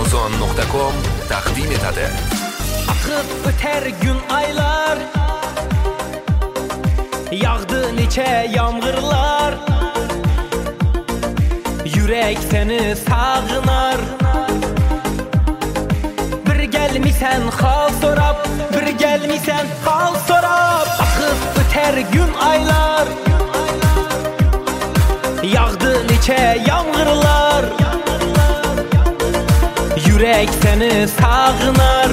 Amazon.com takdim etadi. Akıp öter gün aylar, yağdı neçe yağmurlar, yürek seni sağınar. Bir gelmisen hal sorap, bir gelmisen hal sorap. Akıp öter gün aylar, yağdı neçe yağmurlar, yürek seni sağınar.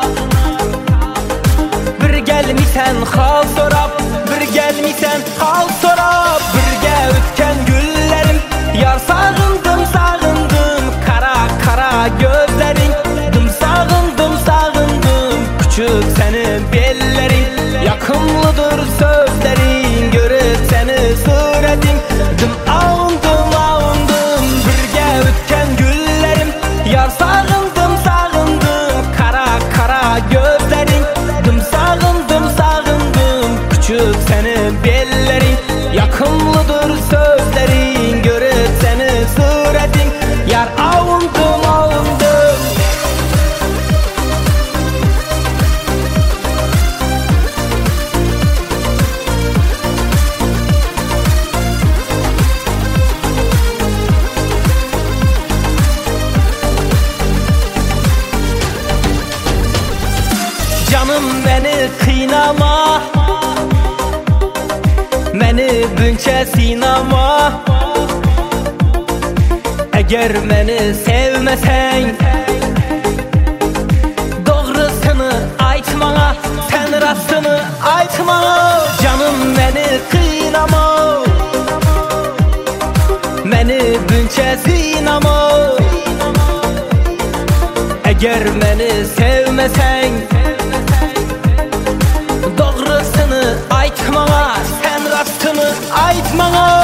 Bir gelmisen hal sorap, bir gelmisen hal sorap. Birge ötken güllerim, yar sağındım sağındım. Kara kara gözlerin, dım sağındım sağındım. Küçük senin bellerin, yakınlıdır sözlerin. Görüp seni suretin, dım ağındım ağındım. Birge ötken güllerim, yar sağındım sağındım. Kara kara gözlerin, dım sağındım sağındım. Küçük senin bellerin, yakınlıdır sözlerin. Görüp seni suretin, yar ağındım ağındım. Canım beni kıynama, beni bünçe sinama. Eğer beni sevmesen, doğrusunu aytmana, sen rastını aytmana. Canım beni kıynama, beni bünçe sinama. Eğer beni sevmesen, doğrusunu aytmana, sen rastını aytmana.